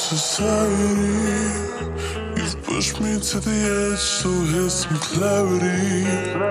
society. You've pushed me to the edge, so here's some clarity.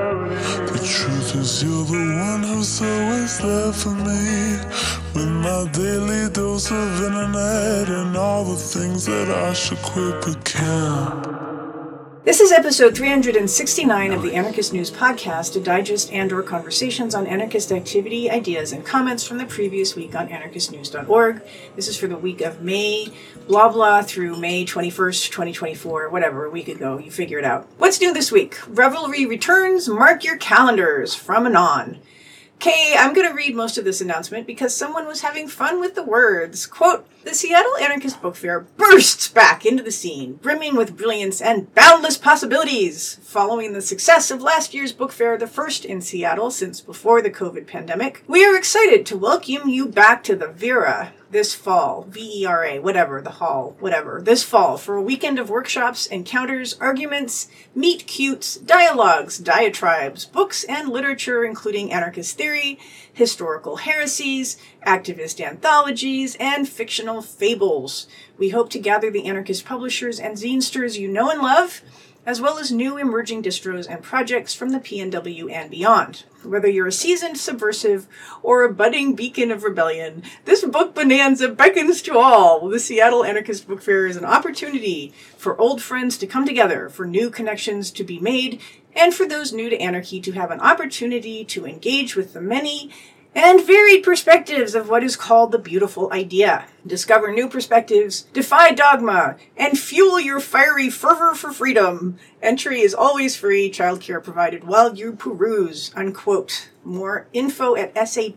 The truth is you're the one who's always there for me. With my daily dose of internet and all the things that I should quit but can't. This is episode 369 of the Anarchist News Podcast, a digest and/or conversations on anarchist activity, ideas, and comments from the previous week on anarchistnews.org. This is for the week of May, blah blah, through May 21st, 2024, whatever, a week ago. You figure it out. What's new this week? Revelry returns. Mark your calendars. From Anon. Okay, I'm going to read most of this announcement because someone was having fun with the words. Quote, the Seattle Anarchist Book Fair bursts back into the scene, brimming with brilliance and boundless possibilities. Following the success of last year's book fair, the first in Seattle since before the COVID pandemic, we are excited to welcome you back to the Vera this fall, V-E-R-A, whatever, the hall, whatever, this fall for a weekend of workshops, encounters, arguments, meet-cutes, dialogues, diatribes, books and literature including anarchist theory, historical heresies, activist anthologies, and fictional fables. We hope to gather the anarchist publishers and zinesters you know and love, as well as new emerging distros and projects from the PNW and beyond. Whether you're a seasoned subversive or a budding beacon of rebellion, this book bonanza beckons to all. The Seattle Anarchist Book Fair is an opportunity for old friends to come together, for new connections to be made, and for those new to anarchy to have an opportunity to engage with the many and varied perspectives of what is called the beautiful idea. Discover new perspectives, defy dogma, and fuel your fiery fervor for freedom. Entry is always free, childcare provided while you peruse, unquote. More info at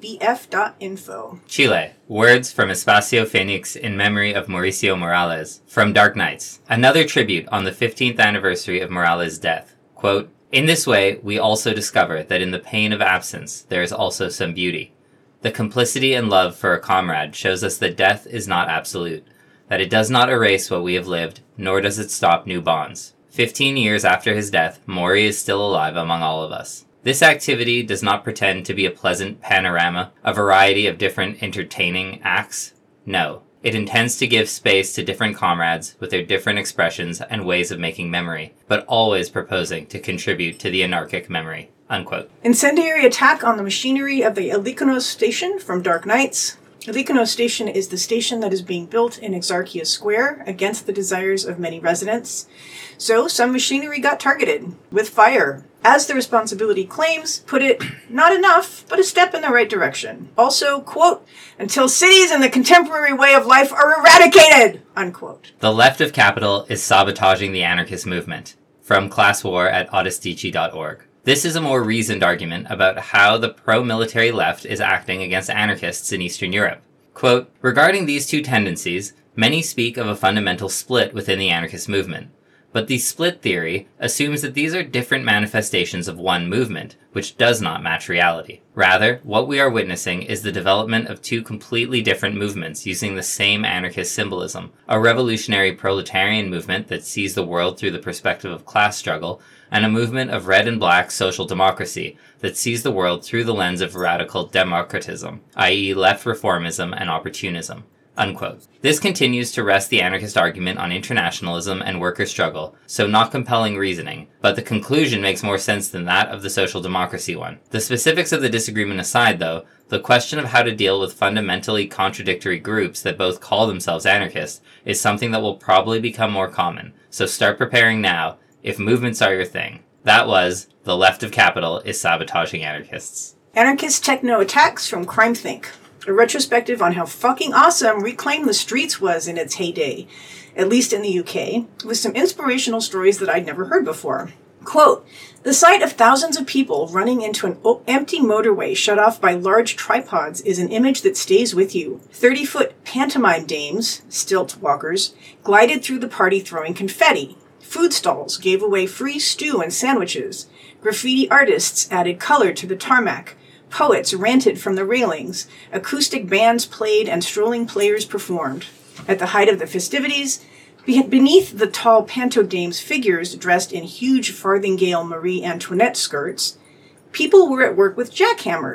sabf.info. Chile. Words from Espacio Phoenix in memory of Mauricio Morales. From Dark Nights. Another tribute on the 15th anniversary of Morales' death. Quote, in this way, we also discover that in the pain of absence, there is also some beauty. The complicity and love for a comrade shows us that death is not absolute, that it does not erase what we have lived, nor does it stop new bonds. 15 years after his death, Maury is still alive among all of us. This activity does not pretend to be a pleasant panorama, a variety of different entertaining acts. No. It intends to give space to different comrades with their different expressions and ways of making memory, but always proposing to contribute to the anarchic memory. Unquote. Incendiary attack on the machinery of the Elikonos station from Dark Nights. Elikonos station is the station that is being built in Exarchia Square against the desires of many residents. So some machinery got targeted with fire. As the responsibility claims, put it, not enough, but a step in the right direction. Also, quote, until cities and the contemporary way of life are eradicated, unquote. The left of capital is sabotaging the anarchist movement. From Class War at audistici.org. This is a more reasoned argument about how the pro-military left is acting against anarchists in Eastern Europe. Quote, regarding these two tendencies, many speak of a fundamental split within the anarchist movement. But the split theory assumes that these are different manifestations of one movement, which does not match reality. Rather, what we are witnessing is the development of two completely different movements using the same anarchist symbolism, a revolutionary proletarian movement that sees the world through the perspective of class struggle, and a movement of red and black social democracy that sees the world through the lens of radical democratism, i.e. left reformism and opportunism. Unquote. This continues to rest the anarchist argument on internationalism and worker struggle, so not compelling reasoning, but the conclusion makes more sense than that of the social democracy one. The specifics of the disagreement aside, though, the question of how to deal with fundamentally contradictory groups that both call themselves anarchists is something that will probably become more common, so start preparing now, if movements are your thing. That was, the left of capital is sabotaging anarchists. Anarchist techno attacks from CrimethInc. A retrospective on how fucking awesome Reclaim the Streets was in its heyday, at least in the UK, with some inspirational stories that I'd never heard before. Quote, the sight of thousands of people running into an empty motorway shut off by large tripods is an image that stays with you. 30-foot pantomime dames, stilt walkers, glided through the party throwing confetti. Food stalls gave away free stew and sandwiches. Graffiti artists added color to the tarmac. Poets ranted from the railings. Acoustic bands played and strolling players performed. At the height of the festivities, beneath the tall panto dames' figures dressed in huge farthingale Marie Antoinette skirts, people were at work with jackhammers,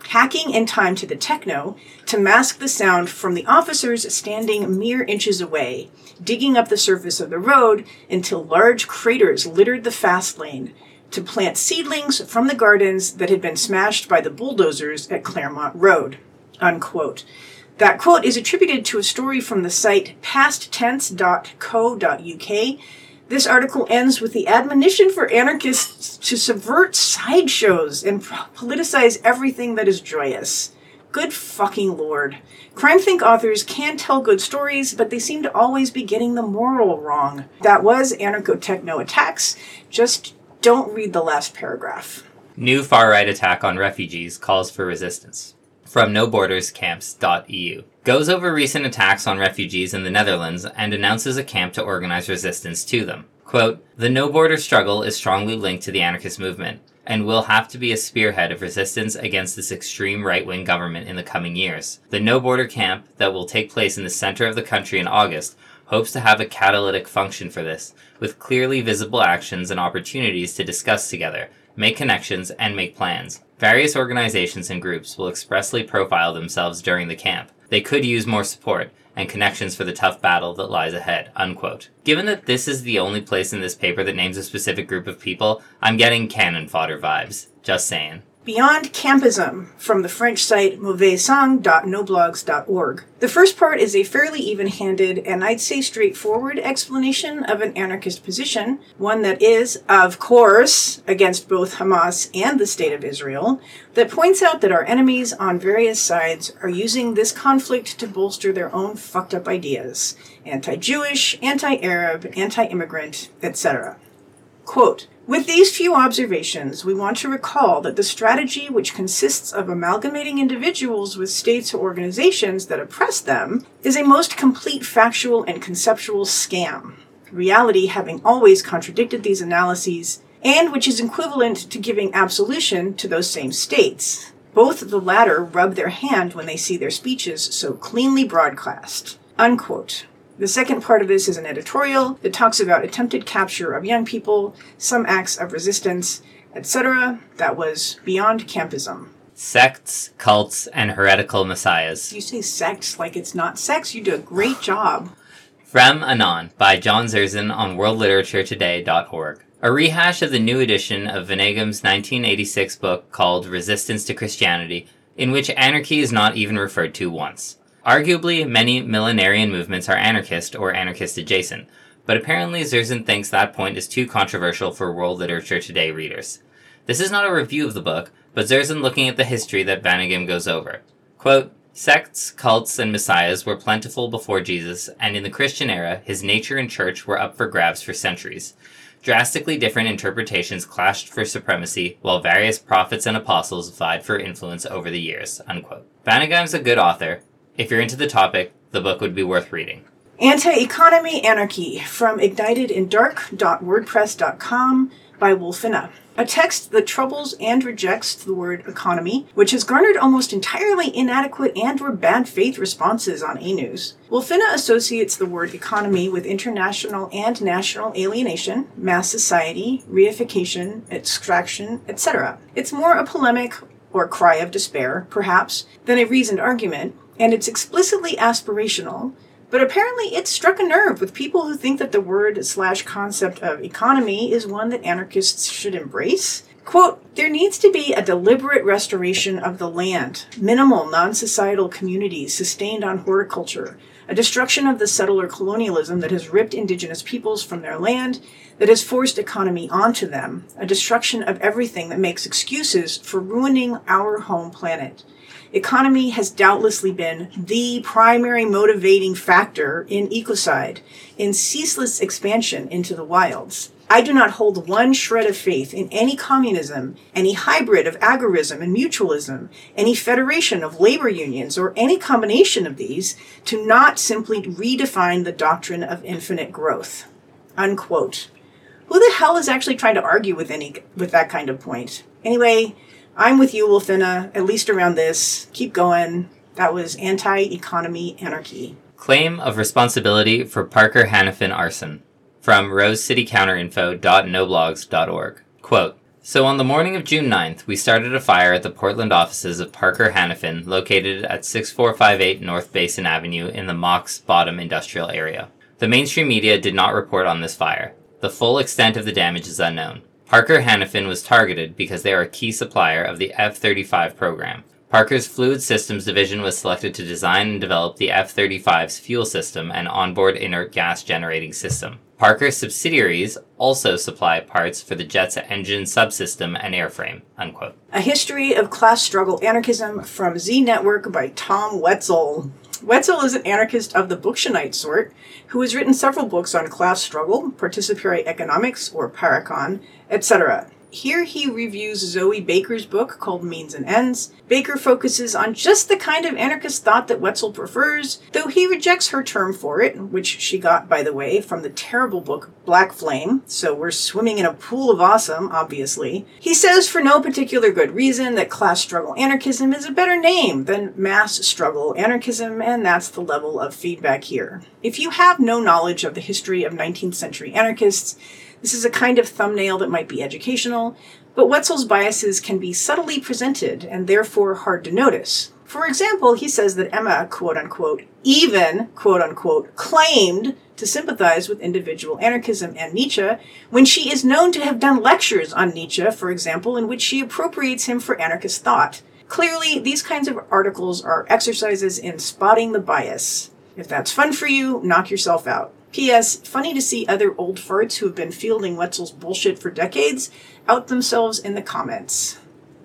hacking in time to the techno to mask the sound from the officers standing mere inches away, digging up the surface of the road until large craters littered the fast lane, to plant seedlings from the gardens that had been smashed by the bulldozers at Claremont Road." Unquote. That quote is attributed to a story from the site pasttense.co.uk. This article ends with the admonition for anarchists to subvert sideshows and politicize everything that is joyous. Good fucking lord. CrimethInc authors can tell good stories, but they seem to always be getting the moral wrong. That was Anarcho-Techno Attacks. Just don't read the last paragraph. New far-right attack on refugees calls for resistance. From NoBordersCamps.eu. Goes over recent attacks on refugees in the Netherlands and announces a camp to organize resistance to them. Quote, "The No Border struggle is strongly linked to the anarchist movement, and will have to be a spearhead of resistance against this extreme right-wing government in the coming years. The No Border camp that will take place in the center of the country in August hopes to have a catalytic function for this, with clearly visible actions and opportunities to discuss together, make connections, and make plans. Various organizations and groups will expressly profile themselves during the camp. They could use more support and connections for the tough battle that lies ahead." Unquote. Given that this is the only place in this paper that names a specific group of people, I'm getting cannon fodder vibes. Just saying. Beyond Campism, from the French site mauvaissang.noblogs.org. The first part is a fairly even-handed and I'd say straightforward explanation of an anarchist position, one that is, of course, against both Hamas and the State of Israel, that points out that our enemies on various sides are using this conflict to bolster their own fucked up ideas, anti-Jewish, anti-Arab, anti-immigrant, etc. Quote, "With these few observations, we want to recall that the strategy which consists of amalgamating individuals with states or organizations that oppress them is a most complete factual and conceptual scam, reality having always contradicted these analyses, and which is equivalent to giving absolution to those same states. Both the latter rub their hand when they see their speeches so cleanly broadcast." Unquote. The second part of this is an editorial that talks about attempted capture of young people, some acts of resistance, etc. That was Beyond Campism. Sects, cults, and heretical messiahs. You say sects like it's not sex. You do a great job. From Anon by John Zerzan on worldliteraturettoday.org. A rehash of the new edition of Venegam's 1986 book called Resistance to Christianity, in which anarchy is not even referred to once. Arguably, many millenarian movements are anarchist or anarchist-adjacent, but apparently Zerzan thinks that point is too controversial for World Literature Today readers. This is not a review of the book, but Zerzan looking at the history that Vanagim goes over. Quote, "Sects, cults, and messiahs were plentiful before Jesus, and in the Christian era, his nature and church were up for grabs for centuries. Drastically different interpretations clashed for supremacy, while various prophets and apostles vied for influence over the years." Unquote. Vanagim's a good author. If you're into the topic, the book would be worth reading. Anti-Economy Anarchy, from ignitedindark.wordpress.com by Wolfina. A text that troubles and rejects the word economy, which has garnered almost entirely inadequate and or bad faith responses on A-News. Wolfina associates the word economy with international and national alienation, mass society, reification, extraction, etc. It's more a polemic or cry of despair, perhaps, than a reasoned argument, and it's explicitly aspirational, but apparently it struck a nerve with people who think that the word/concept of economy is one that anarchists should embrace. Quote, "There needs to be a deliberate restoration of the land, minimal non-societal communities sustained on horticulture, a destruction of the settler colonialism that has ripped indigenous peoples from their land, that has forced economy onto them, a destruction of everything that makes excuses for ruining our home planet. Economy has doubtlessly been the primary motivating factor in ecocide, in ceaseless expansion into the wilds. I do not hold one shred of faith in any communism, any hybrid of agorism and mutualism, any federation of labor unions, or any combination of these to not simply redefine the doctrine of infinite growth." Unquote. Who the hell is actually trying to argue with that kind of point? Anyway, I'm with you, Wolfina, at least around this. Keep going. That was Anti-Economy Anarchy. Claim of responsibility for Parker Hannifin arson. From rosecitycounterinfo.noblogs.org. Quote, So on the morning of June 9th, we started a fire at the Portland offices of Parker Hannifin, located at 6458 North Basin Avenue in the Mox Bottom industrial area. The mainstream media did not report on this fire. The full extent of the damage is unknown. Parker Hannifin was targeted because they are a key supplier of the F-35 program. Parker's Fluid Systems division was selected to design and develop the F-35's fuel system and onboard inert gas generating system. Parker's subsidiaries also supply parts for the jet's engine subsystem and airframe, unquote. A History of Class Struggle Anarchism from Z Network by Tom Wetzel. Wetzel is an anarchist of the Bookshunite sort, who has written several books on class struggle, participatory economics, or Paracon, etc. Here he reviews Zoe Baker's book called Means and Ends. Baker focuses on just the kind of anarchist thought that Wetzel prefers, though he rejects her term for it, which she got, by the way, from the terrible book Black Flame, so we're swimming in a pool of awesome, obviously. He says for no particular good reason that class struggle anarchism is a better name than mass struggle anarchism, and that's the level of feedback here. If you have no knowledge of the history of 19th century anarchists, this is a kind of thumbnail that might be educational, but Wetzel's biases can be subtly presented and therefore hard to notice. For example, he says that Emma, quote-unquote, even, quote-unquote, claimed to sympathize with individual anarchism and Nietzsche, when she is known to have done lectures on Nietzsche, for example, in which she appropriates him for anarchist thought. Clearly, these kinds of articles are exercises in spotting the bias. If that's fun for you, knock yourself out. P.S. Funny to see other old farts who have been fielding Wetzel's bullshit for decades out themselves in the comments.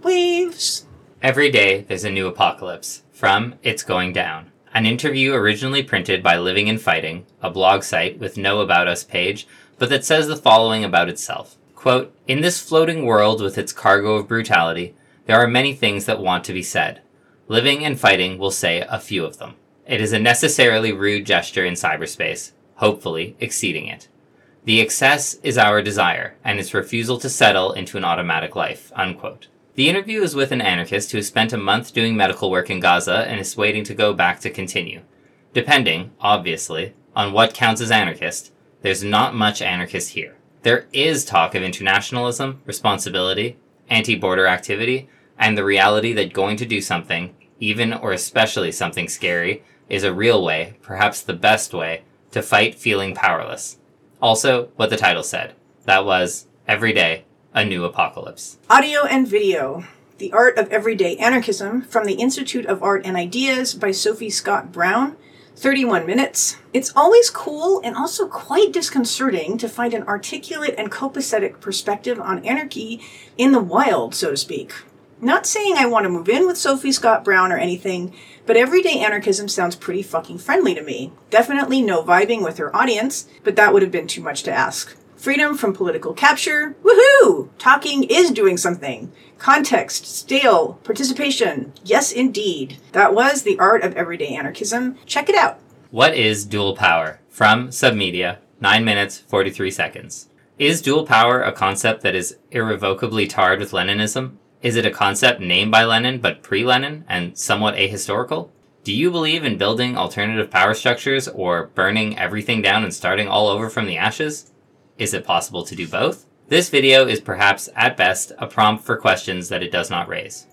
Waves. Every day, there's a new apocalypse. From It's Going Down. An interview originally printed by Living and Fighting, a blog site with no About Us page, but that says the following about itself. Quote, "In this floating world with its cargo of brutality, there are many things that want to be said. Living and Fighting will say a few of them. It is a necessarily rude gesture in cyberspace, hopefully exceeding it. The excess is our desire, and its refusal to settle into an automatic life," unquote. The interview is with an anarchist who has spent a month doing medical work in Gaza and is waiting to go back to continue. Depending, obviously, on what counts as anarchist, there's not much anarchist here. There is talk of internationalism, responsibility, anti-border activity, and the reality that going to do something, even or especially something scary, is a real way, perhaps the best way, to fight feeling powerless. Also, what the title said. That was, Every Day, a New Apocalypse. Audio and video. The Art of Everyday Anarchism from the Institute of Art and Ideas by Sophie Scott Brown. 31 minutes. It's always cool and also quite disconcerting to find an articulate and copacetic perspective on anarchy in the wild, so to speak. Not saying I want to move in with Sophie Scott Brown or anything, but everyday anarchism sounds pretty fucking friendly to me. Definitely no vibing with her audience, but that would have been too much to ask. Freedom from political capture. Woohoo! Talking is doing something. Context, stale, participation. Yes, indeed. That was The Art of Everyday Anarchism. Check it out. What is dual power? From Submedia, 9 minutes, 43 seconds. Is dual power a concept that is irrevocably tarred with Leninism? Is it a concept named by Lenin but pre-Lenin and somewhat ahistorical? Do you believe in building alternative power structures or burning everything down and starting all over from the ashes? Is it possible to do both? This video is perhaps, at best, a prompt for questions that it does not raise.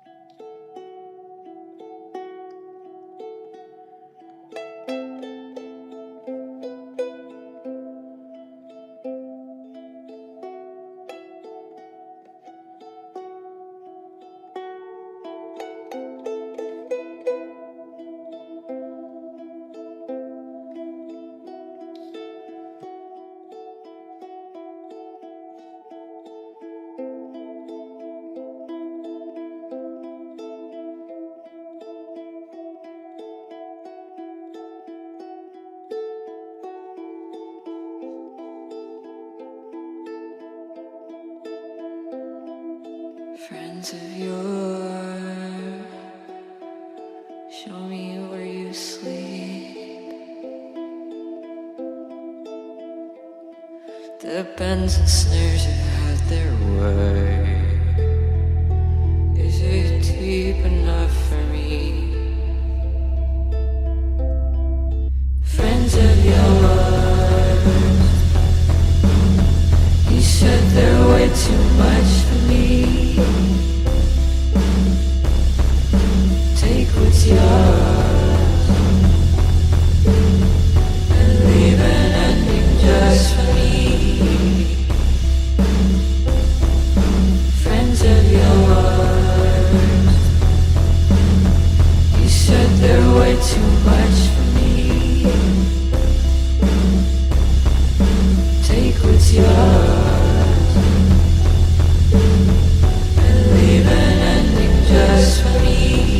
Friends of yours, show me where you sleep. The bends and snares have had their way. Is it deep enough for me? Friends of yours, you said they're way too much for me. Take what's yours and leave an ending just for me. Friends of yours, you said they're way too much for me. Take what's yours and leave an ending just for me.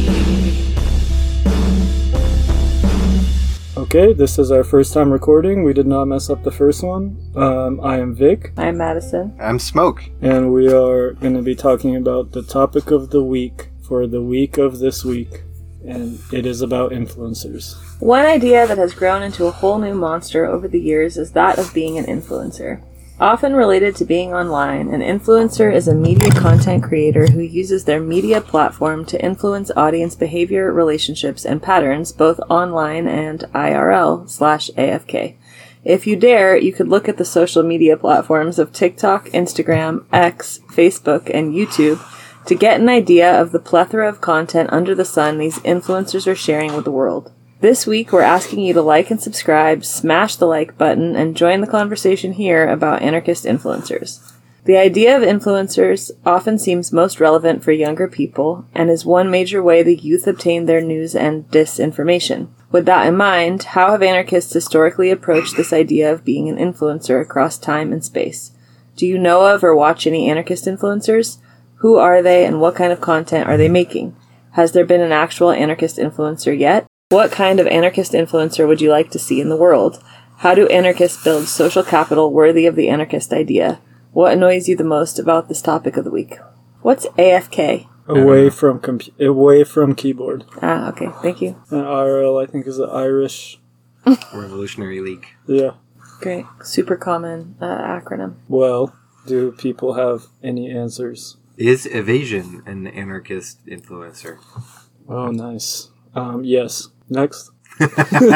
Okay, this is our first time recording. We did not mess up the first one. I am Vic, I'm Madison. I'm Smoke. and we are going to be talking about the topic of the week for the week of this week, and it is about influencers. One idea that has grown into a whole new monster over the years is that of being an influencer. Often related to being online, an influencer is a media content creator who uses their media platform to influence audience behavior, relationships, and patterns both online and IRL/AFK. If you dare, you could look at the social media platforms of TikTok, Instagram, X, Facebook, and YouTube to get an idea of the plethora of content under the sun these influencers are sharing with the world. This week, we're asking you to like and subscribe, smash the like button, and join the conversation here about anarchist influencers. The idea of influencers often seems most relevant for younger people, and is one major way the youth obtain their news and disinformation. With that in mind, how have anarchists historically approached this idea of being an influencer across time and space? Do you know of or watch any anarchist influencers? Who are they, and what kind of content are they making? Has there been an actual anarchist influencer yet? What kind of anarchist influencer would you like to see in the world? How do anarchists build social capital worthy of the anarchist idea? What annoys you the most about this topic of the week? What's AFK? Away from keyboard. Ah, okay. Thank you. And IRL, I think, is the Irish. Revolutionary League. Yeah. Great. Super common acronym. Well, do people have any answers? Is Evasion an anarchist influencer? Oh, nice. Yes. Next. I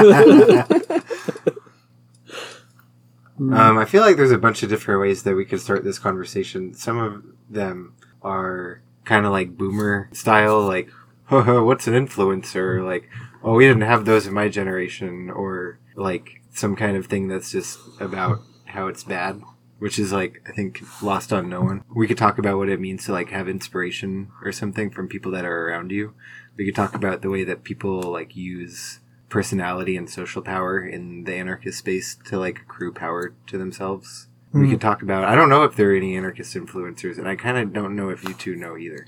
feel like there's a bunch of different ways that we could start this conversation. Some of them are kind of like boomer style, like, what's an influencer? Like, oh, we didn't have those in my generation. Or like some kind of thing that's just about how it's bad, which is like, I think, lost on no one. We could talk about what it means to like have inspiration or something from people that are around you. We could talk about the way that people like use personality and social power in the anarchist space to like accrue power to themselves. We could talk about, I don't know if there are any anarchist influencers, and I kind of don't know if you two know either.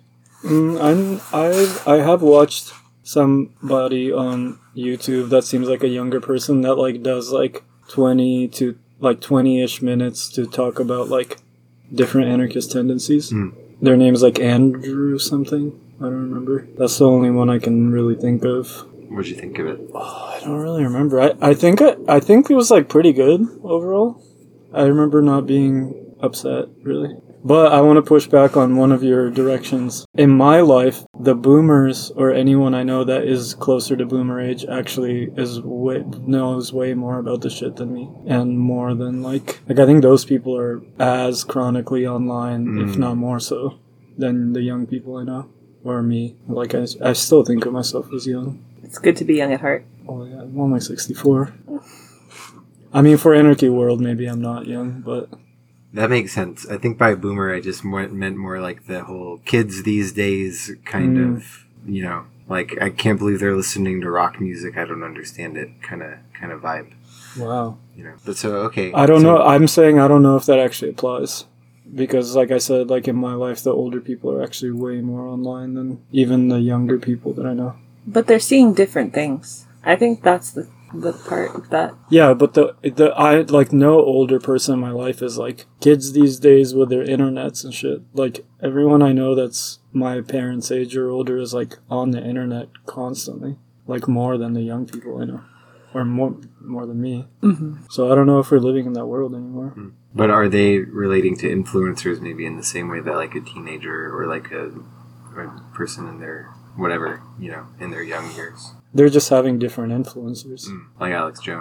I have watched somebody on YouTube that seems like a younger person that like does like 20-ish minutes to talk about like different anarchist tendencies. Their name's like Andrew something. I don't remember. That's the only one I can really think of. What'd you think of it? Oh, I don't really remember. I think it was like pretty good overall. I remember not being upset really. But I want to push back on one of your directions. In my life, the boomers or anyone I know that is closer to boomer age actually knows way more about this shit than me, and more than like I think those people are as chronically online, if not more so, than the young people I know. Or me. Like, I still think of myself as young. It's good to be young at heart. Oh, yeah. I'm only 64. I mean, for Anarchy World, maybe I'm not young, but... That makes sense. I think by boomer, I just meant more like the whole kids these days kind of, you know, like, I can't believe they're listening to rock music. I don't understand it kind of vibe. Wow. You know, but so, okay. I don't know. I'm saying I don't know if that actually applies. Because, like I said, like in my life, the older people are actually way more online than even the younger people that I know. But they're seeing different things. I think that's the part of that. Yeah, but I like no older person in my life is like kids these days with their internets and shit. Like everyone I know that's my parents' age or older is like on the internet constantly, like more than the young people I know, or more than me. Mm-hmm. So I don't know if we're living in that world anymore. But are they relating to influencers maybe in the same way that like a teenager or like a person in their whatever, you know, in their young years? They're just having different influencers. Like Alex Jones.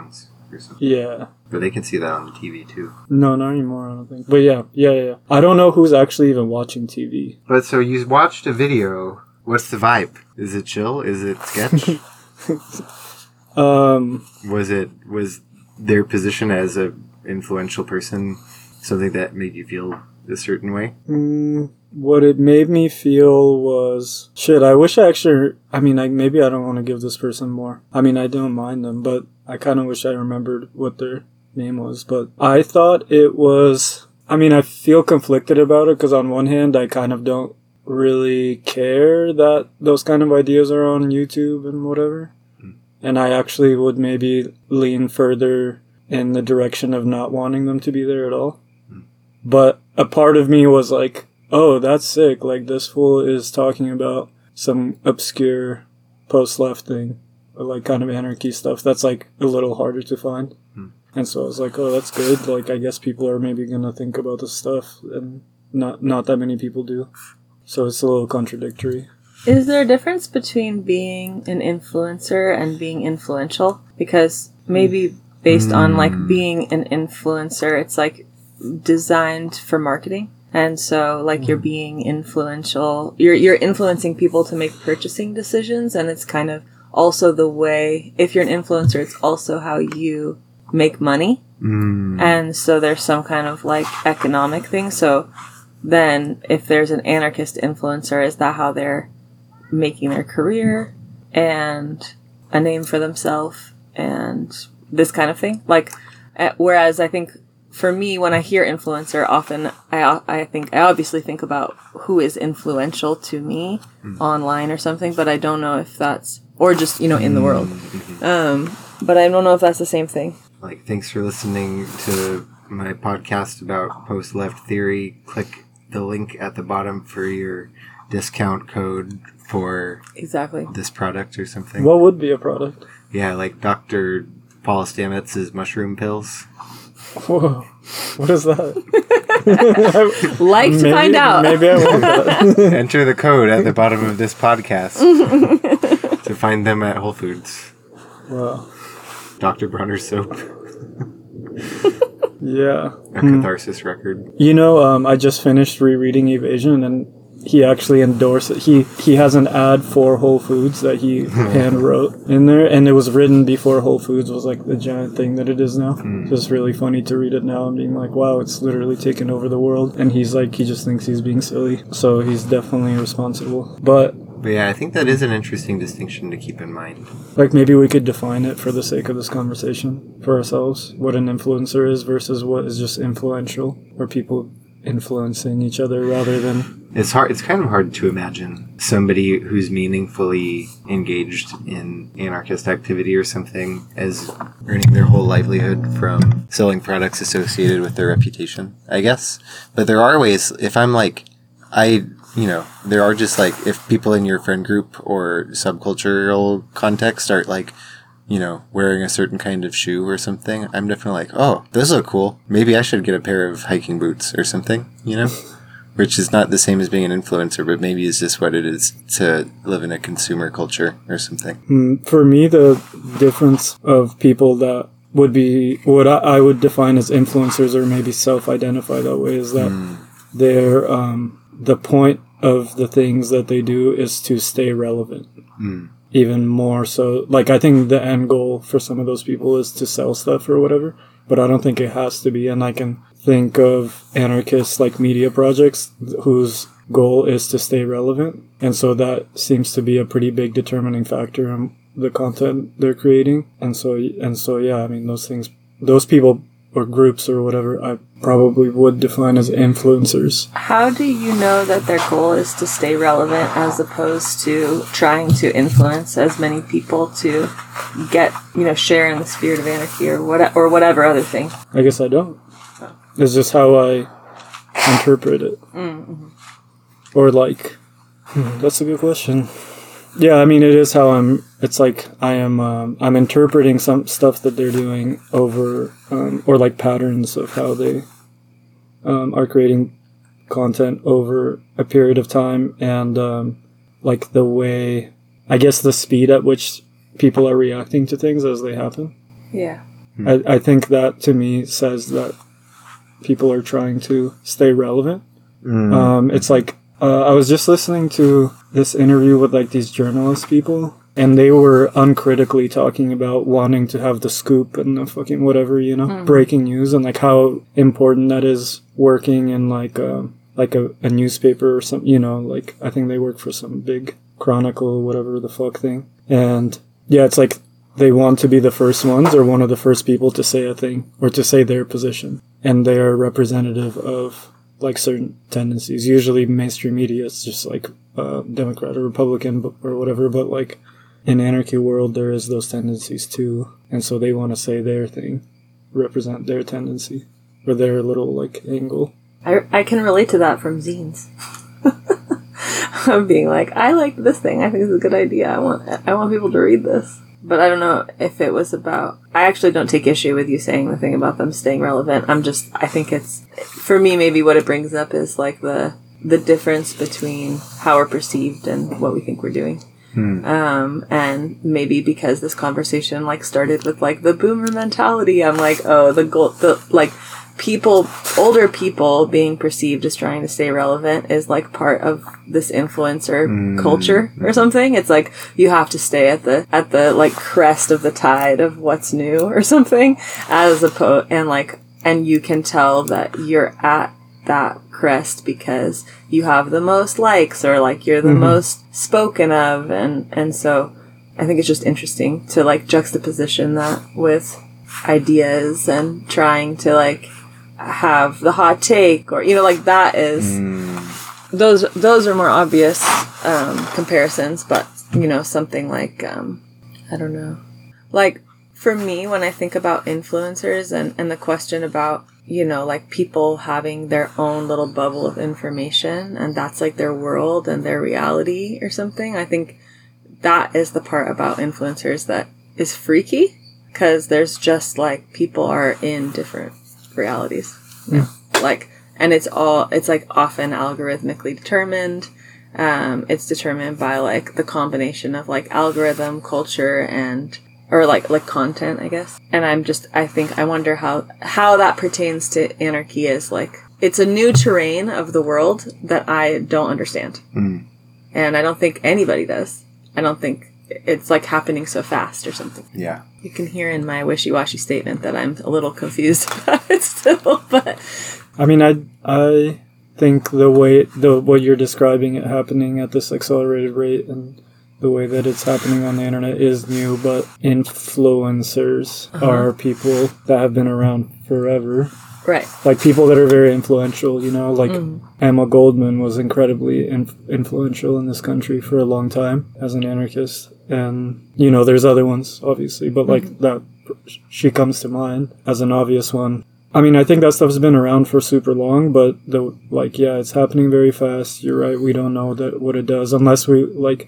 or something. Yeah. But they can see that on the TV too. No, not anymore, I don't think. But yeah. I don't know who's actually even watching TV. But so you watched a video. What's the vibe? Is it chill? Is it sketch? Was their position as a influential person something that made you feel a certain way? What it made me feel was, shit, I wish maybe I don't want to give this person more. I mean, I don't mind them, but I kind of wish I remembered what their name was. But I thought it was, I feel conflicted about it because on one hand, I kind of don't really care that those kind of ideas are on YouTube and whatever. And I actually would maybe lean further in the direction of not wanting them to be there at all. But a part of me was like, oh, that's sick. Like, this fool is talking about some obscure post-left thing, or like kind of anarchy stuff that's like a little harder to find. And so I was like, oh, that's good. Like, I guess people are maybe going to think about this stuff, and not that many people do. So it's a little contradictory. Is there a difference between being an influencer and being influential? Because maybe based on like being an influencer, it's like designed for marketing. And so like you're being influential, you're influencing people to make purchasing decisions. And it's kind of also the way, if you're an influencer, it's also how you make money. And so there's some kind of like economic thing. So then if there's an anarchist influencer, is that how they're making their career and a name for themselves and this kind of thing? Like, whereas I think for me, when I hear influencer, often I obviously think about who is influential to me online or something, but I don't know if that's, or just, in the world. But I don't know if that's the same thing. Like, thanks for listening to my podcast about post-left theory. Click the link at the bottom for your discount code for this product or something. What would be a product? Yeah, like Dr. Paul Stamets's mushroom pills. Whoa. What is that? To find out. Maybe I want that. Enter the code at the bottom of this podcast to find them at Whole Foods. Wow. Dr. Bronner soap. Yeah. A catharsis record. I just finished rereading Evasion, and he actually endorsed it. He has an ad for Whole Foods that he hand wrote in there, and it was written before Whole Foods was like the giant thing that it is now. So it's really funny to read it now and being like, wow, it's literally taken over the world. And he's like, he just thinks he's being silly. So he's definitely responsible. But yeah, I think that is an interesting distinction to keep in mind. Like, maybe we could define it for the sake of this conversation for ourselves, what an influencer is versus what is just influential, or people influencing each other rather than... It's kind of hard to imagine somebody who's meaningfully engaged in anarchist activity or something as earning their whole livelihood from selling products associated with their reputation, I guess. But there are ways, if I'm like, there are just like, if people in your friend group or subcultural context start like, wearing a certain kind of shoe or something, I'm definitely like, oh, those look cool. Maybe I should get a pair of hiking boots or something, Which is not the same as being an influencer, but maybe it's just what it is to live in a consumer culture or something. For me, the difference of people that would be what I would define as influencers, or maybe self-identify that way, is that they're, the point of the things that they do is to stay relevant. Even more so, like, I think the end goal for some of those people is to sell stuff or whatever, but I don't think it has to be. And I can think of anarchists like media projects whose goal is to stay relevant. And so that seems to be a pretty big determining factor in the content they're creating. And so yeah, I mean, those people or groups or whatever, I probably would define as influencers. How do you know that their goal is to stay relevant as opposed to trying to influence as many people to get, share in the spirit of anarchy or whatever other thing? I guess I don't. It's just how I interpret it. Or like, that's a good question. Yeah, I mean, it is how I'm interpreting some stuff that they're doing over, or like patterns of how they are creating content over a period of time, and like the way, I guess, the speed at which people are reacting to things as they happen. Yeah. I think that to me says that people are trying to stay relevant. It's like, I was just listening to this interview with like these journalist people, and they were uncritically talking about wanting to have the scoop and the fucking whatever, you know, breaking news, and like how important that is working in like a newspaper or something, you know, like I think they work for some big Chronicle, whatever the fuck thing. And yeah, it's like they want to be the first ones or one of the first people to say a thing or to say their position. And they are representative of like certain tendencies. Usually mainstream media is just like Democrat or Republican or whatever, but like in anarchy world there is those tendencies too. And so they want to say their thing, represent their tendency or their little like angle. I can relate to that from zines. Of being like, I like this thing. I think it's a good idea. I want people to read this. But I don't know if it was about... I actually don't take issue with you saying the thing about them staying relevant. I think it's... For me, maybe what it brings up is like the difference between how we're perceived and what we think we're doing. And maybe because this conversation like started with like the boomer mentality, I'm like, oh, older people being perceived as trying to stay relevant is like part of this influencer culture or something. It's like you have to stay at the like crest of the tide of what's new or something, and you can tell that you're at that crest because you have the most likes or like you're the most spoken of, and so I think it's just interesting to like juxtaposition that with ideas and trying to like have the hot take, or you know, like that is those are more obvious comparisons, but you know, something like I don't know, like for me when I think about influencers and the question about, you know, like people having their own little bubble of information and that's like their world and their reality or something, I think that is the part about influencers that is freaky, because there's just like people are in different realities, like, and it's like often algorithmically determined. It's determined by like the combination of like algorithm, culture, and or like content, I guess. And I wonder how that pertains to anarchy is like, it's a new terrain of the world that I don't understand. And I don't think anybody does. I don't think it's like happening so fast or something. Yeah. You can hear in my wishy-washy statement that I'm a little confused about it still, but... I mean, I think what you're describing it happening at this accelerated rate and the way that it's happening on the internet is new, but influencers are people that have been around forever. Right. Like people that are very influential, you know, like Emma Goldman was incredibly influential in this country for a long time as an anarchist. And, you know, there's other ones, obviously, but like that, she comes to mind as an obvious one. I mean, I think that stuff's been around for super long, but it's happening very fast. You're right. We don't know what it does unless we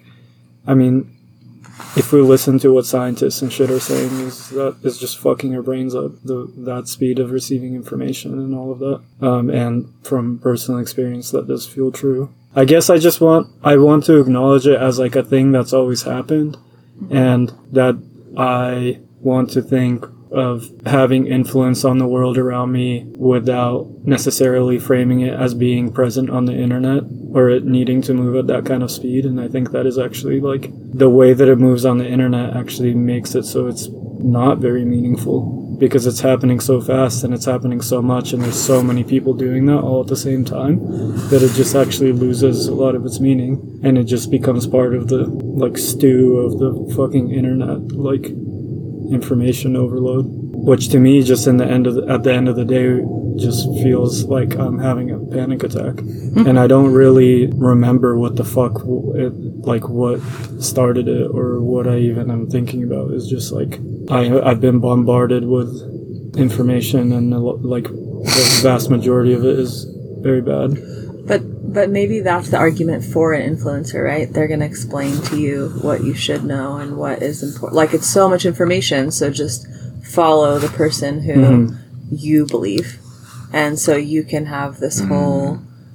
if we listen to what scientists and shit are saying, is just fucking our brains up, that speed of receiving information and all of that. And from personal experience, that does feel true. I guess I want to acknowledge it as like a thing that's always happened, and that I want to think of having influence on the world around me without necessarily framing it as being present on the internet or it needing to move at that kind of speed. And I think that is actually like the way that it moves on the internet actually makes it so it's not very meaningful, because it's happening so fast and it's happening so much and there's so many people doing that all at the same time that it just actually loses a lot of its meaning, and it just becomes part of the like stew of the fucking internet, like information overload, which to me just at the end of the day just feels like I'm having a panic attack. And I don't really remember what the fuck what started it or what I even am thinking about. It's just like I've been bombarded with information, and like the vast majority of it is very bad. But maybe that's the argument for an influencer, right? They're going to explain to you what you should know and what is important. Like, it's so much information, so just follow the person who you believe. And so you can have this whole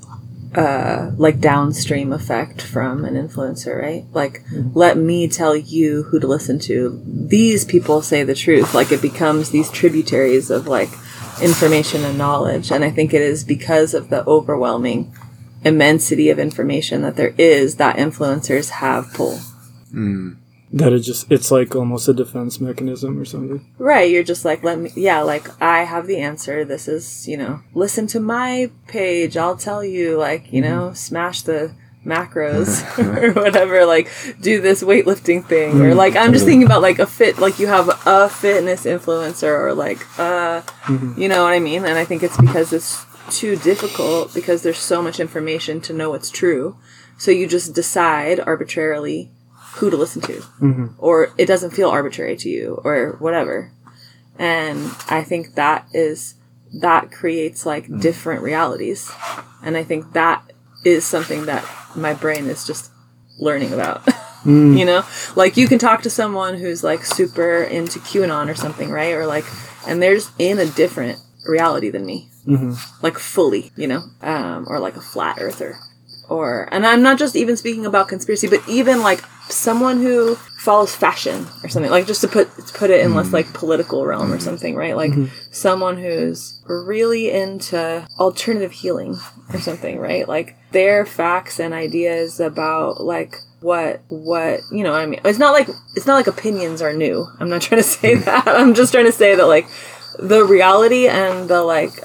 like downstream effect from an influencer, right? Like, let me tell you who to listen to. These people say the truth. Like, it becomes these tributaries of like information and knowledge. And I think it is because of the overwhelming immensity of information that there is that influencers have pull. That it's like almost a defense mechanism or something. Right, you're just like, like, I have the answer. This is, listen to my page. I'll tell you, like, smash the macros or whatever, like, do this weightlifting thing. Or, like, I'm just thinking about, like, you have a fitness influencer or, like, you know what I mean? And I think it's because it's too difficult because there's so much information to know what's true. So you just decide arbitrarily who to listen to, or it doesn't feel arbitrary to you, or whatever. And I think that creates like different realities, and I think that is something that my brain is just learning about. Like you can talk to someone who's like super into QAnon or something, right? Or like, and they're just in a different reality than me, like fully, or like a flat earther. And I'm not just even speaking about conspiracy, but even like someone who follows fashion or something, like just to put it in less like political realm or something, right? Like someone who's really into alternative healing or something, right? Like their facts and ideas about like what I mean, it's not like opinions are new. I'm not trying to say that. I'm just trying to say that like the reality and the like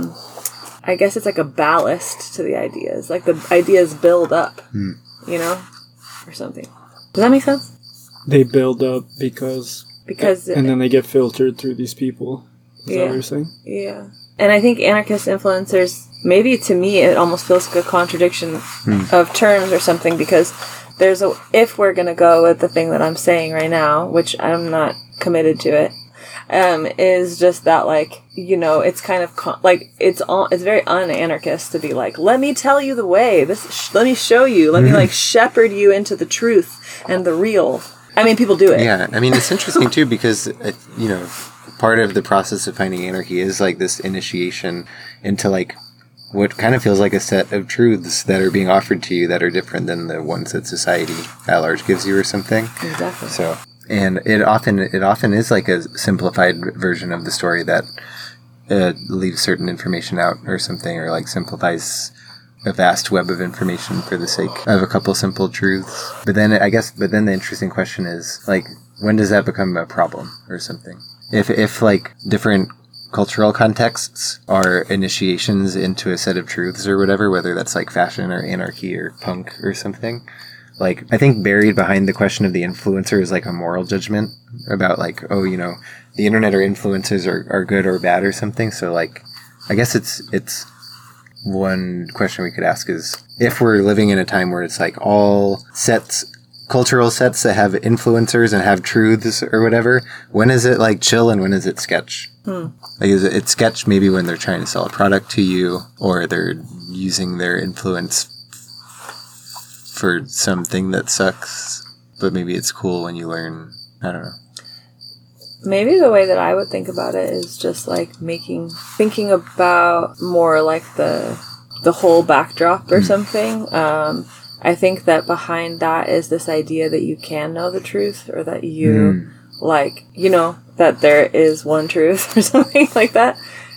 I guess it's like a ballast to the ideas. Like the ideas build up, or something. Does that make sense? They build up because and then they get filtered through these people. Is that what you're saying? Yeah. And I think anarchist influencers, maybe to me, it almost feels like a contradiction of terms or something, because if we're going to go with the thing that I'm saying right now, which I'm not committed to it, is just that, like, it's kind of like it's very un-anarchist to be like, let me tell you the way. Let me show you. Let me like shepherd you into the truth and the real. I mean, people do it. Yeah, I mean, it's interesting too because part of the process of finding anarchy is like this initiation into like what kind of feels like a set of truths that are being offered to you that are different than the ones that society at large gives you or something. Exactly. So. And it often is like a simplified version of the story that leaves certain information out or something, or like simplifies a vast web of information for the sake of a couple simple truths. But then the interesting question is like, when does that become a problem or something? If like different cultural contexts are initiations into a set of truths or whatever, whether that's like fashion or anarchy or punk or something. Like, I think buried behind the question of the influencer is like a moral judgment about like, the internet or influencers are good or bad or something. So like, I guess it's one question we could ask is, if we're living in a time where it's like all cultural sets that have influencers and have truths or whatever, when is it like chill and when is it sketch? Like, is it sketch maybe when they're trying to sell a product to you, or they're using their influence for something that sucks, but maybe it's cool when you learn. I don't know. Maybe the way that I would think about it is just like thinking about more like the whole backdrop or something. I think that behind that is this idea that you can know the truth, or that you that there is one truth or something like that.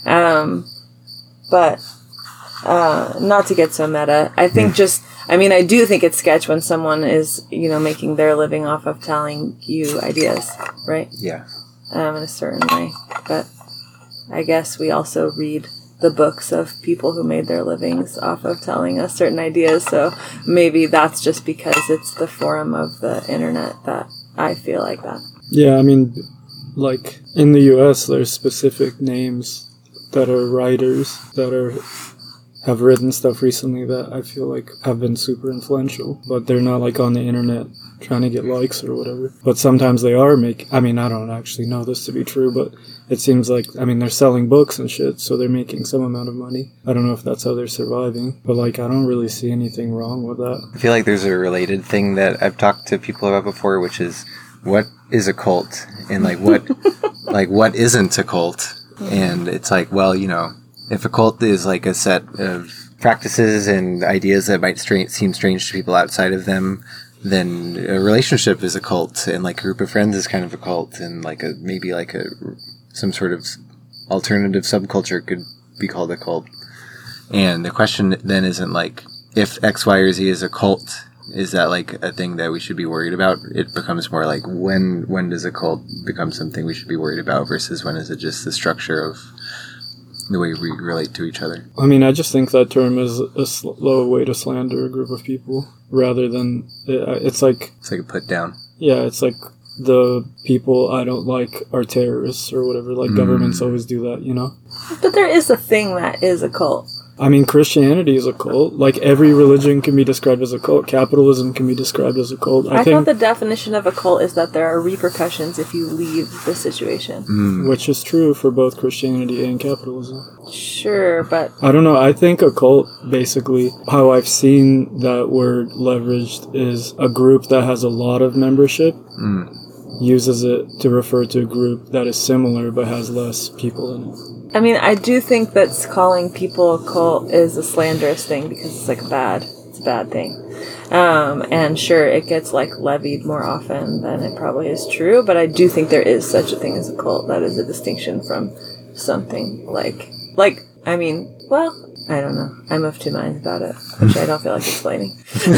But not to get so meta, I think I do think it's sketch when someone is, making their living off of telling you ideas, right? Yeah. In a certain way. But I guess we also read the books of people who made their livings off of telling us certain ideas. So maybe that's just because it's the forum of the internet that I feel like that. Yeah, I mean, like in the US, there's specific names that are writers that have written stuff recently that I feel like have been super influential, but they're not like on the internet trying to get likes or whatever. But sometimes they are I don't actually know this to be true, but it seems like, they're selling books and shit, so they're making some amount of money. I don't know if that's how they're surviving, but like, I don't really see anything wrong with that. I feel like there's a related thing that I've talked to people about before, which is, what is a cult? And like, what isn't a cult? And it's like, well, if a cult is like a set of practices and ideas that might seem strange to people outside of them, then a relationship is a cult, and like a group of friends is kind of a cult, and like some sort of alternative subculture could be called a cult. And the question then isn't like if X, Y, or Z is a cult, is that like a thing that we should be worried about? It becomes more like when does a cult become something we should be worried about versus when is it just the structure of the way we relate to each other? I mean, I just think that term is a slow way to slander a group of people rather than it's like a put down. Yeah, it's like the people I don't like are terrorists or whatever. Like governments always do that, you know? But there is a thing that is a cult. I mean, Christianity is a cult. Like, every religion can be described as a cult. Capitalism can be described as a cult. I thought the definition of a cult is that there are repercussions if you leave the situation. Which is true for both Christianity and capitalism. Sure, but... I don't know. I think a cult, basically, how I've seen that word leveraged is a group that has a lot of membership uses it to refer to a group that is similar but has less people in it. I mean, I do think that calling people a cult is a slanderous thing because it's like it's a bad thing. And sure, it gets like levied more often than it probably is true, but I do think there is such a thing as a cult. That is a distinction from something like, I mean, well, I don't know. I'm of two minds about it, which I don't feel like explaining.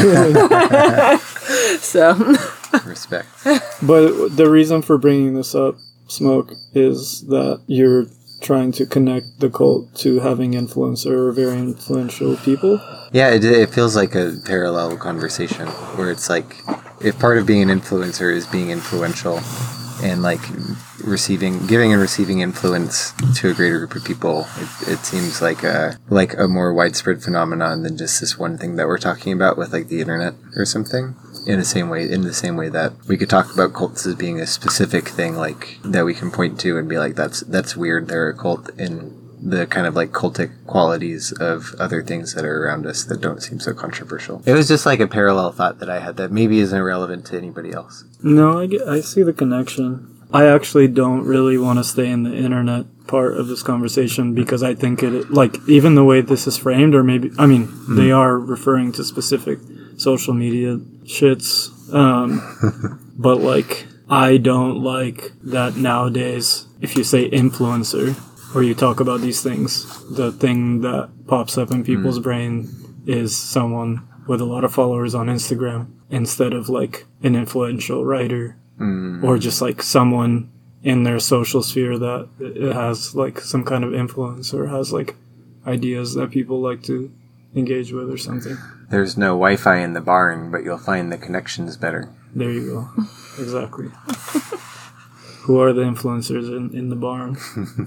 So. Respect. But the reason for bringing this up, Smoke, is that you're trying to connect the cult to having influencer or very influential people. Yeah, it feels like a parallel conversation where it's like, if part of being an influencer is being influential and like giving and receiving influence to a greater group of people, it seems like a more widespread phenomenon than just this one thing that we're talking about with like the internet or something. In the same way that we could talk about cults as being a specific thing, like that we can point to and be like, that's weird. They're a cult, in the kind of like cultic qualities of other things that are around us that don't seem so controversial. It was just like a parallel thought that I had that maybe isn't relevant to anybody else. No, I see the connection. I actually don't really want to stay in the internet part of this conversation because I think it, like, even the way this is framed, or maybe, I mean, they are referring to specific social media shits, but like, I don't like that nowadays, if you say influencer, or you talk about these things, the thing that pops up in people's brain is someone with a lot of followers on Instagram, instead of like an influential writer, or just like someone in their social sphere that it has like some kind of influence or has like ideas that people like to engage with or something. There's no Wi-Fi in the barn, but you'll find the connections better. There you go. Exactly. Who are the influencers in the barn?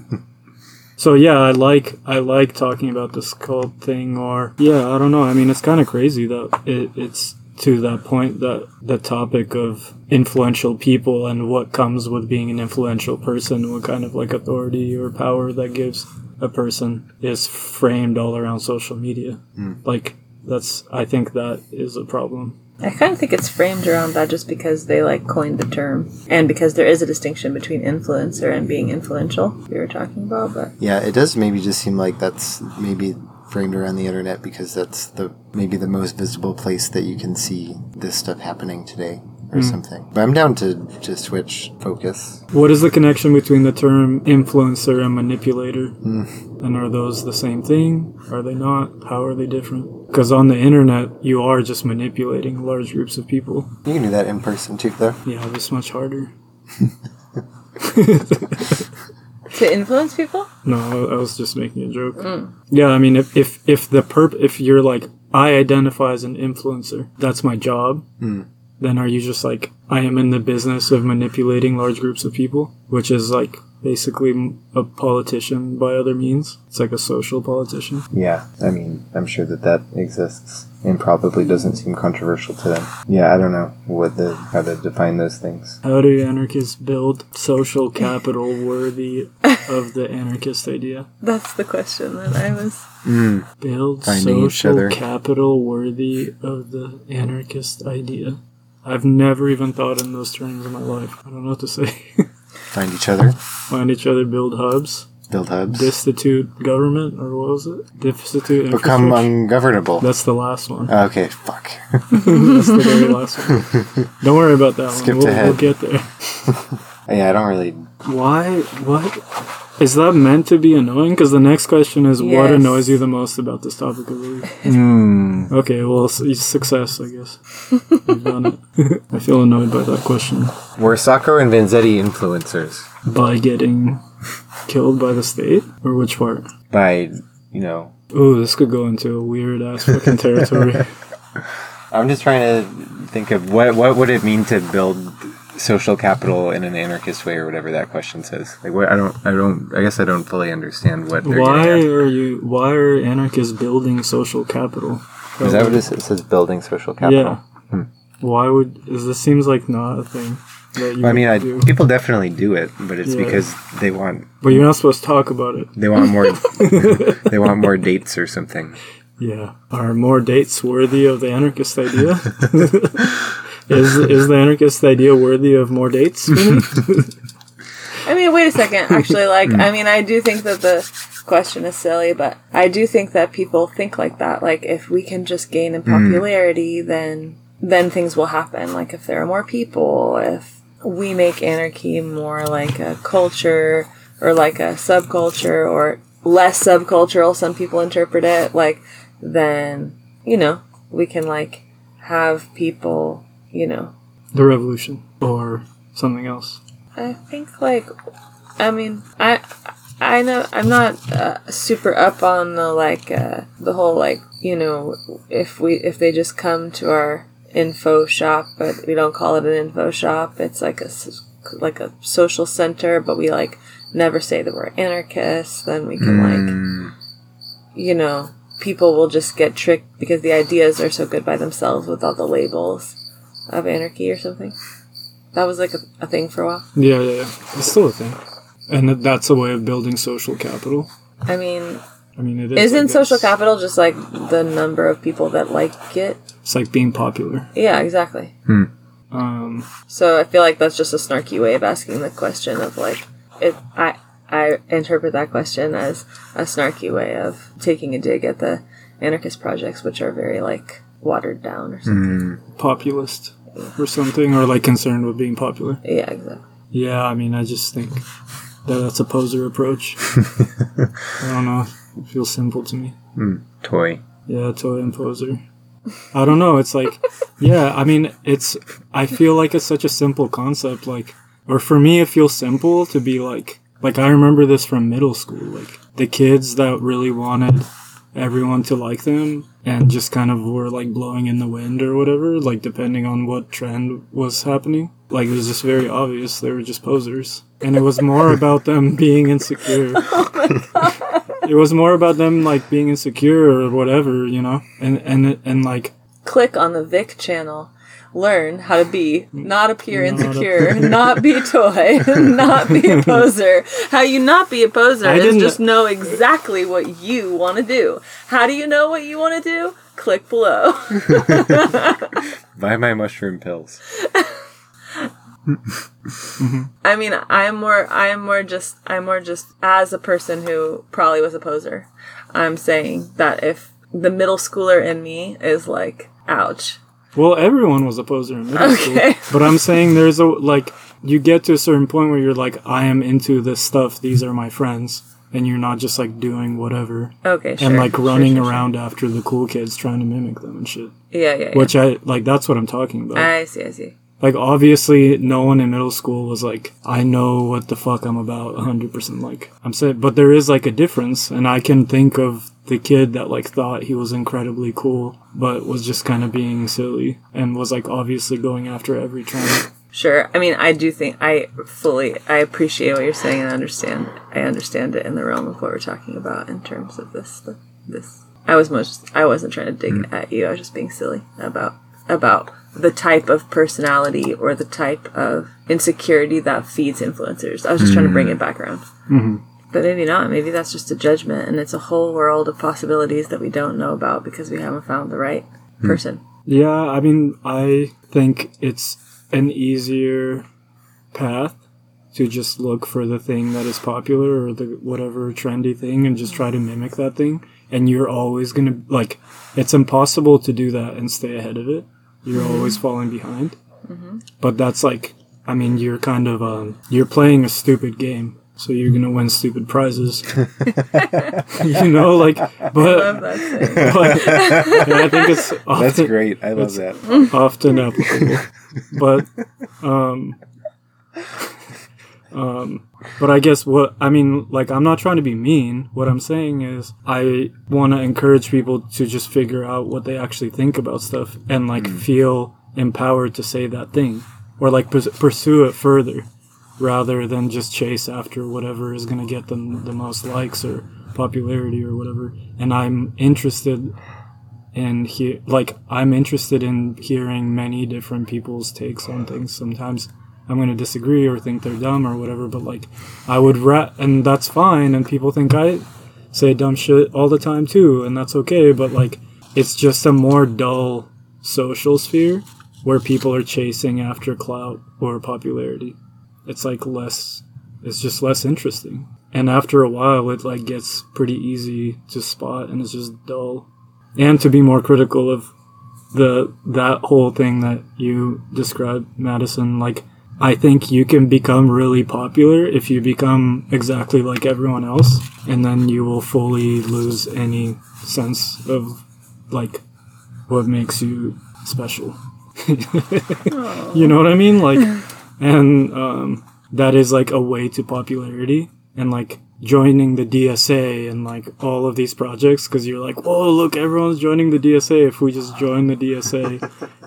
So yeah, I like talking about this cult thing, or yeah, I don't know. I mean, it's kind of crazy that it's to that point that the topic of influential people and what comes with being an influential person, what kind of like authority or power that gives a person, is framed all around social media. Like, I think that is a problem. I kind of think it's framed around that just because they like coined the term, and because there is a distinction between influencer and being influential we were talking about. But yeah, it does maybe just seem like that's maybe framed around the internet because that's maybe the most visible place that you can see this stuff happening today or something. But I'm down to switch focus. What is the connection between the term influencer and manipulator? And are those the same thing? Are they not? How are they different? Because on the internet, you are just manipulating large groups of people. You can do that in person too, though. Yeah, this much harder. To influence people? No, I was just making a joke. Yeah, I mean, if you're like, I identify as an influencer, that's my job, then are you just like, I am in the business of manipulating large groups of people, which is like basically a politician by other means? It's like a social politician. Yeah, I mean, I'm sure that exists and probably doesn't seem controversial to them. Yeah, I don't know how to define those things. How do anarchists build social capital worthy of the anarchist idea? That's the question that I was... Build Finding social capital worthy of the anarchist idea. I've never even thought in those terms in my life. I don't know what to say. Find each other. Find each other, build hubs. Build hubs. Destitute government, or what was it? Destitute Become infrastructure. ungovernable. That's the last one. Okay, fuck. That's the very last one. Don't worry about that Skipped one. ahead. We'll get there. Yeah, I don't really... Why? What? Is that meant to be annoying? Because the next question is, what Yes. annoys you the most about this topic of the week? Okay, well, success, I guess. You've done it. I feel annoyed by that question. Were Sakura and Vanzetti influencers? By getting killed by the state? Or which part? By, you know... Ooh, this could go into a weird-ass fucking territory. I'm just trying to think of what would it mean to build social capital in an anarchist way, or whatever that question says. Like, what, I guess I don't fully understand what they're getting at. Why are anarchists building social capital? Is that what it says? It says building social capital. Yeah. Why this seems like not a thing that you Well, I mean, would do. people definitely do it, but it's Yeah. because they want But you're not supposed to talk about it. they want more they want more dates or something. Yeah. Are more dates worthy of the anarchist idea? Is the anarchist idea worthy of more dates? I mean, wait a second. Actually, I mean, I do think that the question is silly, but I do think that people think like that. Like, if we can just gain in popularity, then things will happen. Like, if there are more people, if we make anarchy more like a culture or like a subculture or less subcultural, some people interpret it, like, then, we can, like, have people, The revolution. Or something else. I think, like, I mean, I know I'm not super up on the the whole if they just come to our info shop, but we don't call it an info shop. It's like a social center, but we never say that we're anarchists. Then we can people will just get tricked because the ideas are so good by themselves without the labels of anarchy or something. That was like a thing for a while. Yeah. It's still a thing. And that's a way of building social capital. I mean, it is. isn't social capital just like the number of people that like it? It's like being popular. Yeah, exactly. So I feel like that's just a snarky way of asking the question of I interpret that question as a snarky way of taking a dig at the anarchist projects, which are very watered down or something. Populist or something, or concerned with being popular. Yeah, exactly. Yeah, I just think that's a poser approach. I don't know. It feels simple to me. Toy. Yeah, toy and poser. I don't know. It's I feel like it's such a simple concept. Or for me, it feels simple to be I remember this from middle school. The kids that really wanted everyone to like them and just kind of were blowing in the wind or whatever, depending on what trend was happening. It was just very obvious they were just posers. And it was more about them being insecure. Oh my God. It was more about them being insecure or whatever, and click on the Vic channel. Learn how to be, not appear insecure, not be toy, not be a poser. How you not be a poser is just know exactly what you want to do. How do you know what you want to do? Click below. Buy my mushroom pills. I mean, I'm more just as a person who probably was a poser. I'm saying that if the middle schooler in me is ouch. Well, everyone was a poser in middle school. But I'm saying there's you get to a certain point where you're I am into this stuff, these are my friends. And you're not just doing whatever. Okay, sure. And running around after the cool kids trying to mimic them and shit. Yeah. Which I, that's what I'm talking about. I see. Obviously, no one in middle school was I know what the fuck I'm about 100%. I'm saying, but there is a difference. And I can think of the kid that thought he was incredibly cool, but was just kind of being silly and was obviously going after every trend. Sure. I mean, I do think I appreciate what you're saying and I understand it in the realm of what we're talking about in terms of this. I wasn't trying to dig at you. I was just being silly about the type of personality or the type of insecurity that feeds influencers. I was just trying to bring it back around. Mm-hmm. But maybe not. Maybe that's just a judgment, and it's a whole world of possibilities that we don't know about because we haven't found the right person. Yeah, I think it's an easier path to just look for the thing that is popular or the whatever trendy thing and just try to mimic that thing. And you're always going to, like, it's impossible to do that and stay ahead of it. You're always falling behind. But that's like, I mean, you're kind of, you're playing a stupid game. So you're going to win stupid prizes. You know, like, but, I love that saying. but yeah, I think it's often, That's great. I love that. often applicable. But I guess I'm not trying to be mean. What I'm saying is I want to encourage people to just figure out what they actually think about stuff and like feel empowered to say that thing or like pursue it further rather than just chase after whatever is going to get them the most likes or popularity or whatever. And I'm interested in hearing many different people's takes on things. Sometimes I'm going to disagree or think they're dumb or whatever, but like I would and that's fine, and people think I say dumb shit all the time too, and that's okay, but like it's just a more dull social sphere where people are chasing after clout or popularity. It's like it's just less interesting. And after a while it like gets pretty easy to spot and it's just dull. And to be more critical of that whole thing that you described, Madison, like I think you can become really popular if you become exactly like everyone else, and then you will fully lose any sense of like what makes you special. You know what I mean? Like, and that is like a way to popularity, and like joining the DSA and like all of these projects, because you're like, whoa, look, everyone's joining the DSA. If we just join the DSA,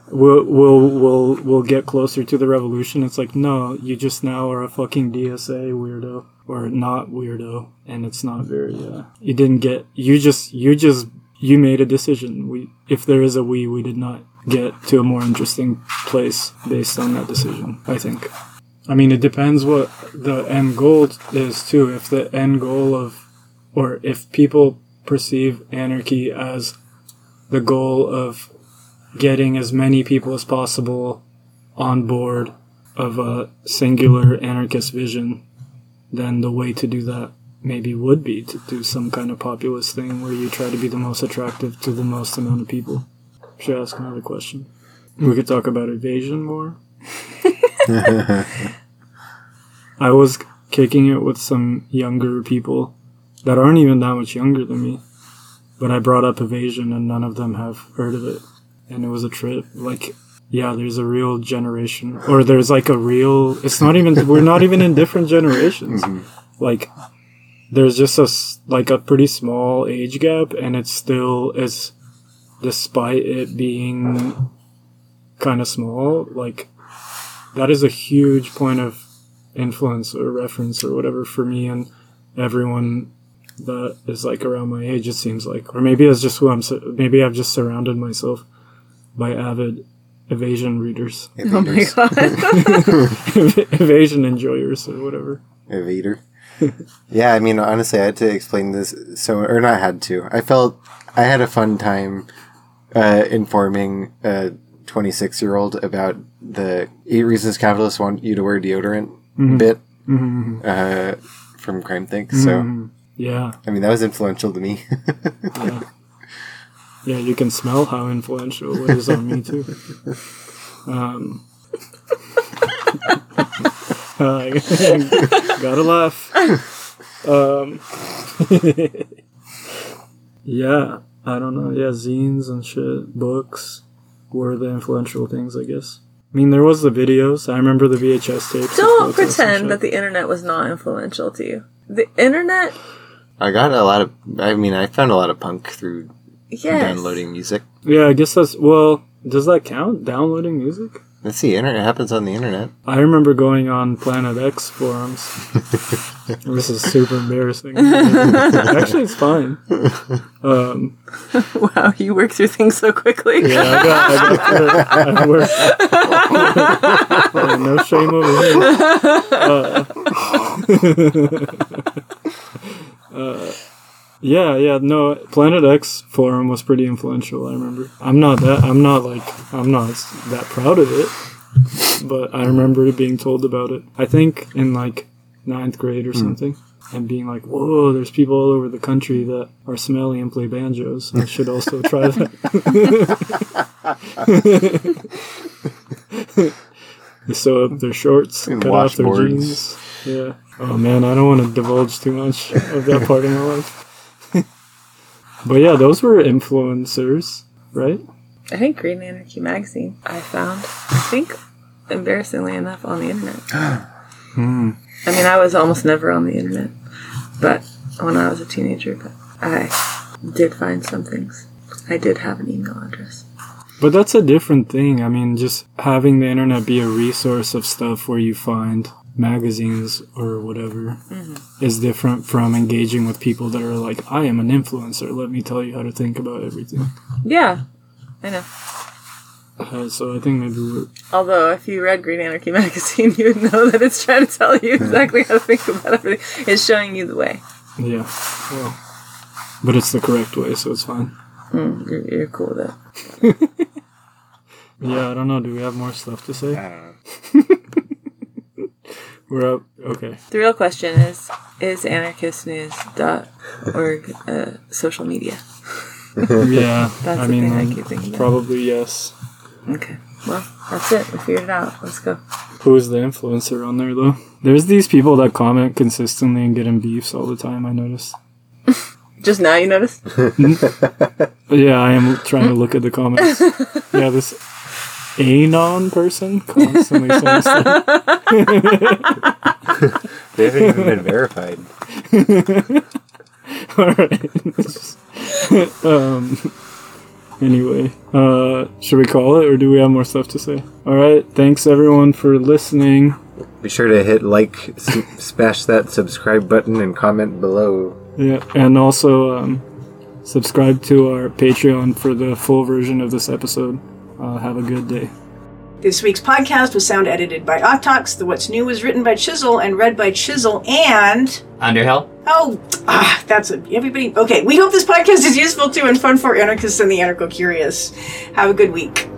we'll get closer to the revolution. It's like, no, you just now are a fucking DSA weirdo, or not weirdo, and it's not very. You didn't get. You made a decision. If there is a we did not get to a more interesting place based on that decision, I think. I mean, it depends what the end goal is, too. If the end goal or if people perceive anarchy as the goal of getting as many people as possible on board of a singular anarchist vision, then the way to do that maybe would be to do some kind of populist thing where you try to be the most attractive to the most amount of people. Should I ask another question? We could talk about evasion more. I was kicking it with some younger people that aren't even that much younger than me, but I brought up evasion and none of them have heard of it, and it was a trip. Like, yeah, there's a real generation, or there's like a real, we're not even in different generations. Like, there's just a pretty small age gap, and it still is, despite it being kind of small, like, that is a huge point of influence or reference or whatever for me and everyone that is like around my age, it seems like. Or maybe it's just maybe I've just surrounded myself by avid evasion readers. Evaders. Oh my god. Evasion enjoyers or whatever. Evader. Yeah, I mean, honestly, I had to explain this, or not had to. I felt I had a fun time informing a 26-year-old about the 8 reasons capitalists want you to wear deodorant bit from Crime Thinks. So, yeah. I mean, that was influential to me. Yeah, you can smell how influential it is on me, too. Gotta laugh. Yeah, I don't know. Yeah, zines and shit, books were the influential things, I guess. I mean, there was the videos. I remember the VHS tapes. Don't pretend that the internet was not influential to you. The internet... I found a lot of punk through downloading music. Yeah, I guess that's... Well, does that count? Downloading music? Let's see, it happens on the internet. I remember going on Planet X forums. This is super embarrassing. Actually, it's fine. Wow, you work through things so quickly. Yeah, I worked. No shame over here. No, Planet X forum was pretty influential, I remember. I'm not that proud of it, But I remember being told about it. I think in like 9th grade or something. And being like, whoa, there's people all over the country that are smelly and play banjos. I should also try that. They sew up their shorts, And cut off their washboards. jeans. Yeah. Oh man, I don't want to divulge too much of that part of my life. But yeah, those were influencers, right? I think Green Anarchy magazine I found, I think, embarrassingly enough, on the internet. I mean, I was almost never on the internet, but when I was a teenager, but I did find some things. I did have an email address. But that's a different thing. I mean, just having the internet be a resource of stuff where you find magazines or whatever is different from engaging with people that are like, I am an influencer. Let me tell you how to think about everything. Yeah, I know. So I think maybe we're... Although, if you read Green Anarchy magazine, you would know that it's trying to tell you exactly how to think about everything. It's showing you the way. Yeah. Well, but it's the correct way, so it's fine. You're cool with that. Yeah, I don't know. Do we have more stuff to say? I don't know. We're up. Okay. The real question is anarchistnews.org social media? Yeah. That's I the mean, thing I keep thinking about. probably yes. Okay. Well, that's it. We figured it out. Let's go. Who is the influencer on there, though? There's these people that comment consistently and get in beefs all the time, I notice. Just now you noticed? Yeah, I am trying to look at the comments. Yeah, this Anon person constantly saying stuff. They haven't even been verified. Alright. Anyway, should we call it, or do we have more stuff to say? Alright, thanks everyone for listening. Be sure to hit like, smash that subscribe button, and comment below. Yeah, and also subscribe to our Patreon for the full version of this episode. Have a good day. This week's podcast was sound edited by Octox. The What's New was written by Chisel and read by Chisel and... Underhill? That's it. Everybody... Okay, we hope this podcast is useful to and fun for anarchists and the anarcho-curious. Have a good week.